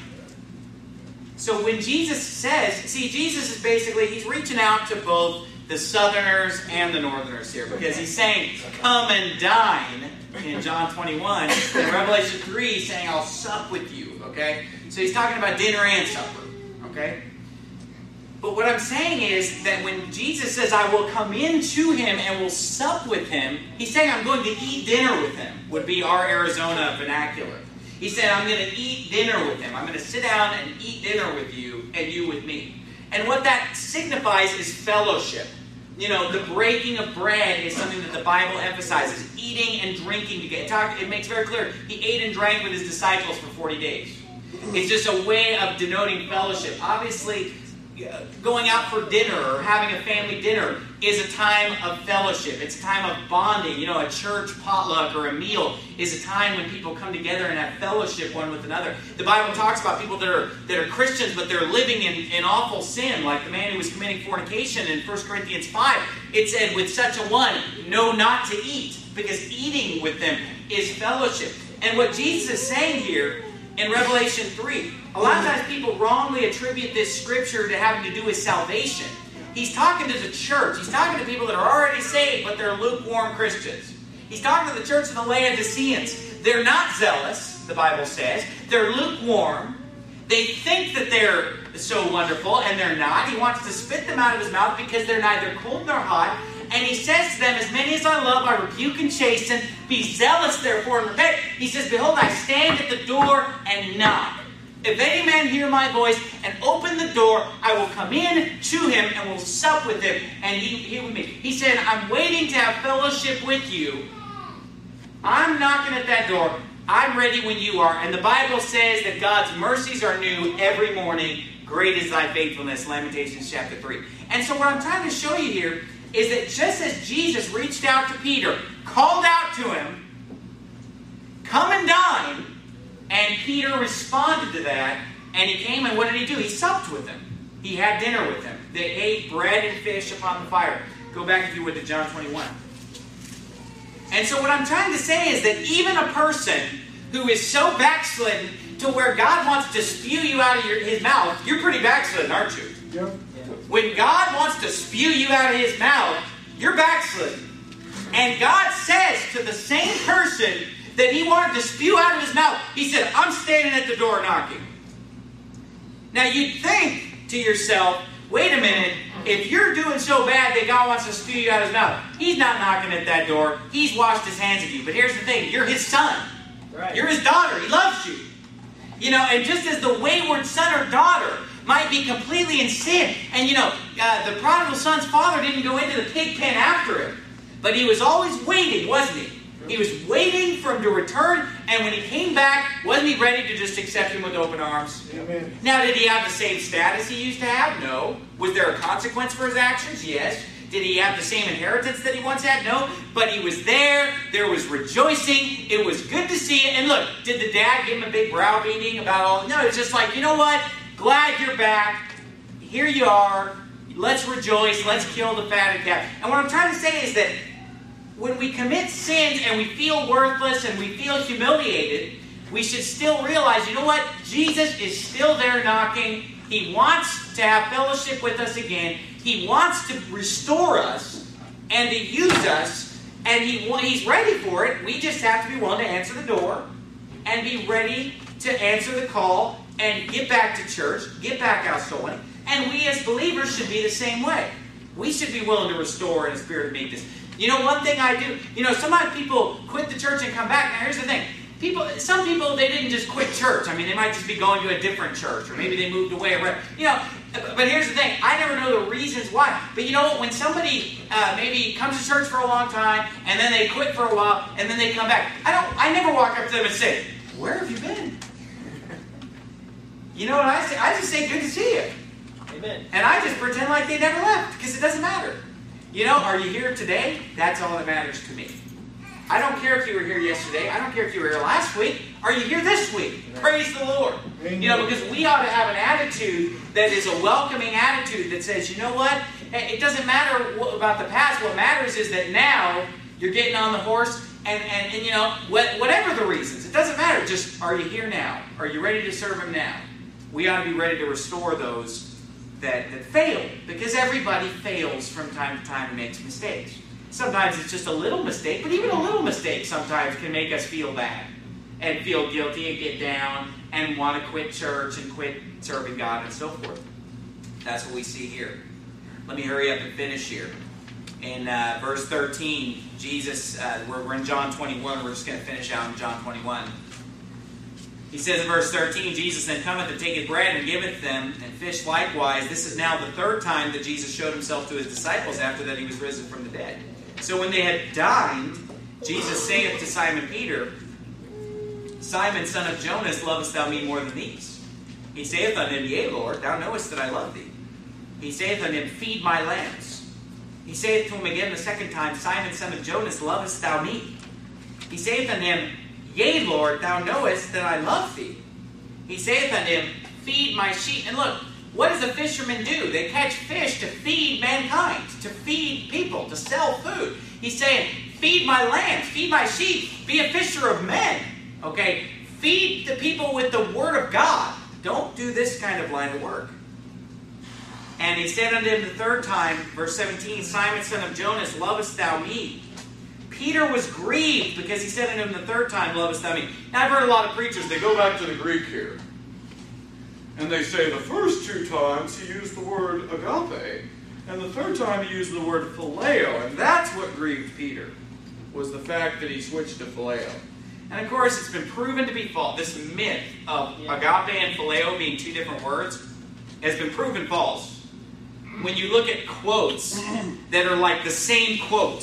So when Jesus says, see, Jesus is basically, he's reaching out to both the southerners and the northerners here. Because he's saying, come and dine in John 21. In Revelation 3, he's saying, I'll sup with you. Okay? So he's talking about dinner and supper. Okay? But what I'm saying is that when Jesus says, I will come in to him and will sup with him, he's saying, I'm going to eat dinner with him, would be our Arizona vernacular. He said, I'm going to eat dinner with him. I'm going to sit down and eat dinner with you and you with me. And what that signifies is fellowship. You know, the breaking of bread is something that the Bible emphasizes. Eating and drinking together. It makes very clear. He ate and drank with his disciples for 40 days. It's just a way of denoting fellowship. Obviously, going out for dinner or having a family dinner is a time of fellowship. It's a time of bonding. You know, a church potluck or a meal is a time when people come together and have fellowship one with another. The Bible talks about people that are Christians, but they're living in awful sin, like the man who was committing fornication in 1 Corinthians 5. It said, with such a one, know not to eat, because eating with them is fellowship. And what Jesus is saying here in Revelation 3, a lot of times people wrongly attribute this scripture to having to do with salvation. He's talking to the church. He's talking to people that are already saved, but they're lukewarm Christians. He's talking to the church of the Laodiceans. They're not zealous, the Bible says. They're lukewarm. They think that they're so wonderful, and they're not. He wants to spit them out of his mouth because they're neither cold nor hot. And he says to them, as many as I love, I rebuke and chasten. Be zealous, therefore, and repent. He says, behold, I stand at the door and knock. If any man hear my voice and open the door, I will come in to him and will sup with him, and he with me. He said, I'm waiting to have fellowship with you. I'm knocking at that door. I'm ready when you are. And the Bible says that God's mercies are new every morning. Great is thy faithfulness. Lamentations chapter 3. And so what I'm trying to show you here is that just as Jesus reached out to Peter, called out to him, come and dine, and Peter responded to that, and he came, and what did he do? He supped with him. He had dinner with him. They ate bread and fish upon the fire. Go back, if you would, to John 21. And so what I'm trying to say is that even a person who is so backslidden to where God wants to spew you out of his mouth, you're pretty backslidden, aren't you? Yep. When God wants to spew you out of his mouth, you're backslidden. And God says to the same person that he wanted to spew out of his mouth, he said, I'm standing at the door knocking. Now you'd think to yourself, wait a minute, if you're doing so bad that God wants to spew you out of his mouth, he's not knocking at that door. He's washed his hands of you. But here's the thing, you're his son. Right. You're his daughter. He loves you. You know, and just as the wayward son or daughter might be completely in sin, and the prodigal son's father didn't go into the pig pen after him, but he was always waiting, wasn't he? He was waiting for him to return, and when he came back, wasn't he ready to just accept him with open arms? Amen. Now, did he have the same status he used to have? No. Was there a consequence for his actions? Yes. Did he have the same inheritance that he once had? No. But he was there. There was rejoicing. It was good to see it. And look, did the dad give him a big browbeating about all? No, it's just like, you know what? Glad you're back. Here you are. Let's rejoice. Let's kill the fatted calf. And what I'm trying to say is that when we commit sins and we feel worthless and we feel humiliated, we should still realize, you know what? Jesus is still there knocking. He wants to have fellowship with us again. He wants to restore us and to use us. And He's ready for it. We just have to be willing to answer the door and be ready to answer the call and get back to church, get back out soul winning. And we as believers should be the same way. We should be willing to restore in a spirit of meekness. You know, one thing I do, sometimes people quit the church and come back. Now, here's the thing. Some people, they didn't just quit church. I mean, they might just be going to a different church, or maybe they moved away. But here's the thing. I never know the reasons why. But you know what? When somebody maybe comes to church for a long time, and then they quit for a while, and then they come back, I never walk up to them and say, where have you been? You know what I say? I just say, good to see you. Amen. And I just pretend like they never left, because it doesn't matter. Are you here today? That's all that matters to me. I don't care if you were here yesterday. I don't care if you were here last week. Are you here this week? Praise the Lord. Amen. Because we ought to have an attitude that is a welcoming attitude that says, you know what? It doesn't matter about the past. What matters is that now you're getting on the horse and whatever the reasons. It doesn't matter. Just, are you here now? Are you ready to serve Him now? We ought to be ready to restore those that fail. Because everybody fails from time to time and makes mistakes. Sometimes it's just a little mistake, but even a little mistake sometimes can make us feel bad and feel guilty and get down and want to quit church and quit serving God and so forth. That's what we see here. Let me hurry up and finish here. In verse 13, Jesus, we're in John 21. We're just going to finish out in John 21. He says in verse 13, Jesus then cometh and taketh bread and giveth them, and fish likewise. This is now the third time that Jesus showed Himself to His disciples after that He was risen from the dead. So when they had dined, Jesus saith to Simon Peter, Simon, son of Jonas, lovest thou me more than these? He saith unto him, Yea, Lord, thou knowest that I love thee. He saith unto him, Feed my lambs. He saith to him again the second time, Simon, son of Jonas, lovest thou me? He saith unto him, Yea, Lord, thou knowest that I love thee. He saith unto him, Feed my sheep. And look, what does a fisherman do? They catch fish to feed mankind, to feed people, to sell food. He's saying, feed my lambs, feed my sheep, be a fisher of men. Okay? Feed the people with the Word of God. Don't do this kind of line of work. And he said unto him the third time, verse 17, Simon, son of Jonas, lovest thou me? Peter was grieved because he said unto him the third time, lovest thou me? Now I've heard a lot of preachers, they go back to the Greek here. And they say the first two times he used the word agape, and the third time he used the word phileo. And that's what grieved Peter, was the fact that he switched to phileo. And of course, it's been proven to be false. This myth of agape and phileo being two different words has been proven false. When you look at quotes that are like the same quote,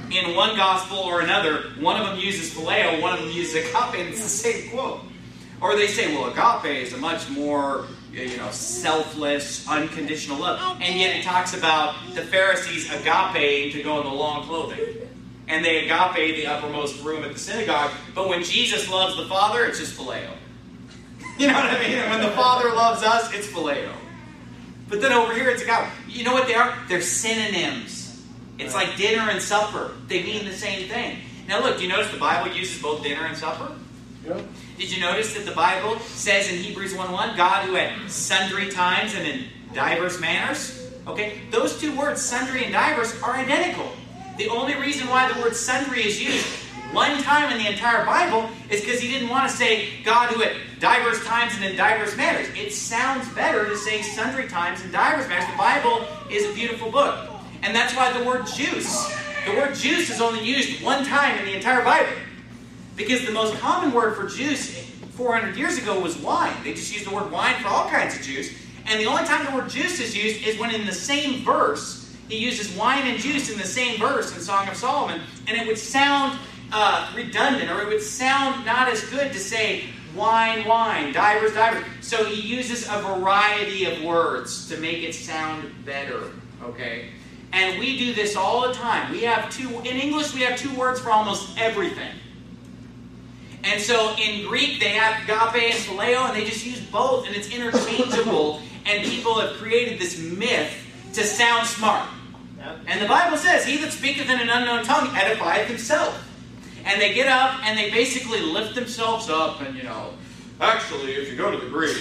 in one gospel or another, one of them uses phileo, one of them uses agape, and it's the same quote. Or they say, well, agape is a much more, selfless, unconditional love. And yet it talks about the Pharisees agape to go in the long clothing. And they agape the uppermost room at the synagogue. But when Jesus loves the Father, it's just phileo. You know what I mean? And when the Father loves us, it's phileo. But then over here, it's agape. You know what they are? They're synonyms. It's like dinner and supper. They mean the same thing. Now look, do you notice the Bible uses both dinner and supper? Yep. Did you notice that the Bible says in Hebrews 1:1, God who at sundry times and in diverse manners? Okay, those two words, sundry and diverse, are identical. The only reason why the word sundry is used one time in the entire Bible is because he didn't want to say God who at diverse times and in diverse manners. It sounds better to say sundry times and diverse manners. The Bible is a beautiful book. And that's why the word juice. The word juice is only used one time in the entire Bible. Because the most common word for juice 400 years ago was wine. They just used the word wine for all kinds of juice. And the only time the word juice is used is when in the same verse, he uses wine and juice in the same verse in Song of Solomon. And it would sound redundant, or it would sound not as good to say wine, wine, divers, divers. So he uses a variety of words to make it sound better. Okay? And we do this all the time. In English, we have two words for almost everything. And so in Greek, they have agape and phileo, and they just use both, and it's interchangeable. And people have created this myth to sound smart. And the Bible says, he that speaketh in an unknown tongue edifieth himself. And they get up, and they basically lift themselves up, and, actually, if you go to the Greek...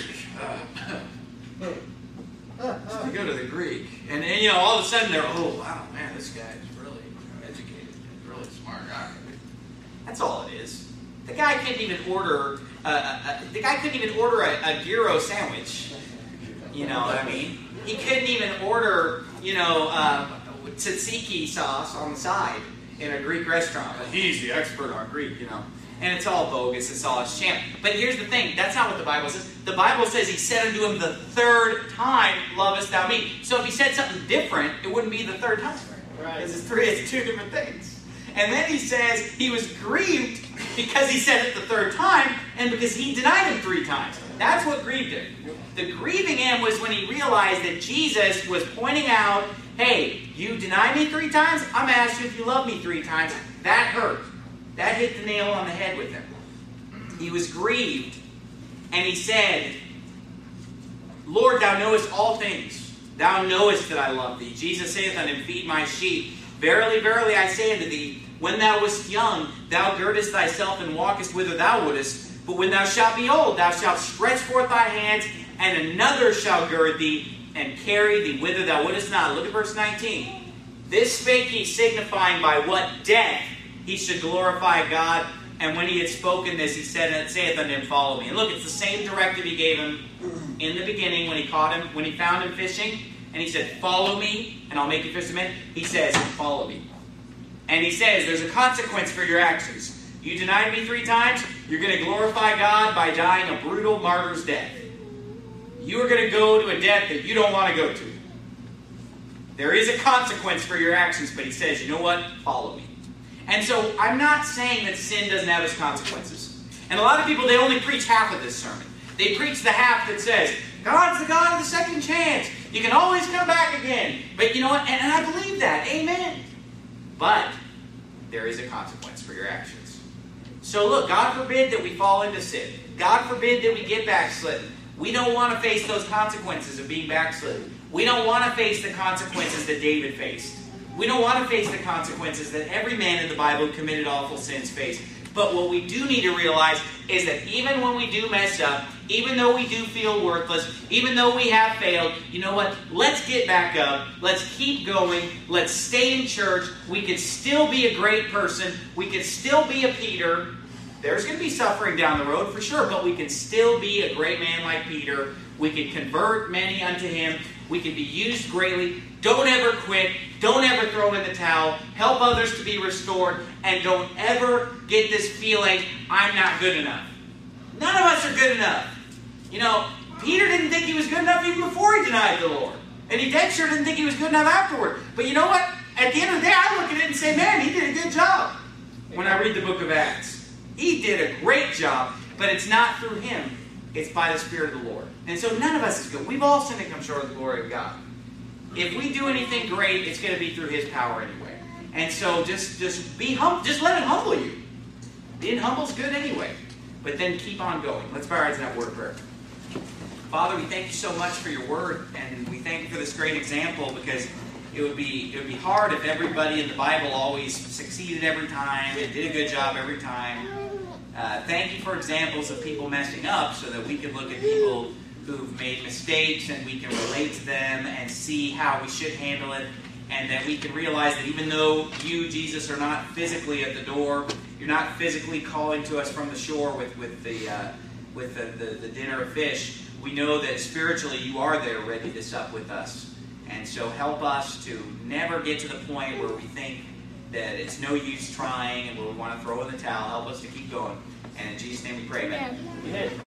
If you go to the Greek, and all of a sudden they're, oh, wow, man, this guy is really educated, really smart guy. That's all it is. The guy couldn't even order a gyro sandwich. You know what I mean? He couldn't even order, tzatziki sauce on the side in a Greek restaurant. But he's the expert on Greek, And it's all bogus. It's all a sham. But here's the thing. That's not what the Bible says. The Bible says he said unto him the third time, lovest thou me. So if he said something different, it wouldn't be the third time. Right. Because it's two different things. And then he says he was grieved because he said it the third time and because he denied him 3 times. That's what grieved him. The grieving him was when he realized that Jesus was pointing out, hey, you deny me 3 times? I'm going to ask you if you love me 3 times. That hurt. That hit the nail on the head with him. He was grieved. And he said, Lord, thou knowest all things. Thou knowest that I love thee. Jesus saith unto him, feed my sheep. Verily, verily, I say unto thee, when thou wast young, thou girdest thyself and walkest whither thou wouldest. But when thou shalt be old, thou shalt stretch forth thy hands, and another shall gird thee, and carry thee whither thou wouldest not. Look at verse 19. This spake he, signifying by what death he should glorify God. And when he had spoken this, he saith unto him, follow me. And look, it's the same directive he gave him in the beginning when he found him fishing. And he said, follow me, and I'll make you fish of men. He says, follow me. And he says, there's a consequence for your actions. You denied me 3 times, you're going to glorify God by dying a brutal martyr's death. You are going to go to a death that you don't want to go to. There is a consequence for your actions, but he says, you know what? Follow me. And so I'm not saying that sin doesn't have its consequences. And a lot of people, they only preach half of this sermon. They preach the half that says, God's the God of the second chance. You can always come back again. But you know what? And I believe that. Amen. But there is a consequence for your actions. So look, God forbid that we fall into sin. God forbid that we get backslidden. We don't want to face those consequences of being backslidden. We don't want to face the consequences that David faced. We don't want to face the consequences that every man in the Bible who committed awful sins faced. But what we do need to realize is that even when we do mess up, even though we do feel worthless, even though we have failed, you know what? Let's get back up. Let's keep going. Let's stay in church. We could still be a great person. We could still be a Peter. There's going to be suffering down the road for sure, but we can still be a great man like Peter. We can convert many unto him. We can be used greatly. Don't ever quit. Don't ever throw in the towel. Help others to be restored. And don't ever get this feeling, I'm not good enough. None of us are good enough. You know, Peter didn't think he was good enough even before he denied the Lord. And he dead sure didn't think he was good enough afterward. But you know what? At the end of the day, I look at it and say, man, he did a good job. When I read the book of Acts, he did a great job, but it's not through him. It's by the Spirit of the Lord. And so none of us is good. We've all sinned and come short of the glory of God. If we do anything great, it's going to be through his power anyway. And so just be humble. Just let it humble you. Being humble is good anyway. But then keep on going. Let's bow our heads in that word of prayer. Father, we thank you so much for your word, and we thank you for this great example, because it would be hard if everybody in the Bible always succeeded every time and did a good job every time. Thank you for examples of people messing up, so that we can look at people who've made mistakes and we can relate to them and see how we should handle it, and that we can realize that even though you, Jesus, are not physically at the door, you're not physically calling to us from the shore with the dinner of fish, we know that spiritually you are there ready to sup with us. And so help us to never get to the point where we think that it's no use trying and where we want to throw in the towel. Help us to keep going. And in Jesus' name we pray, amen.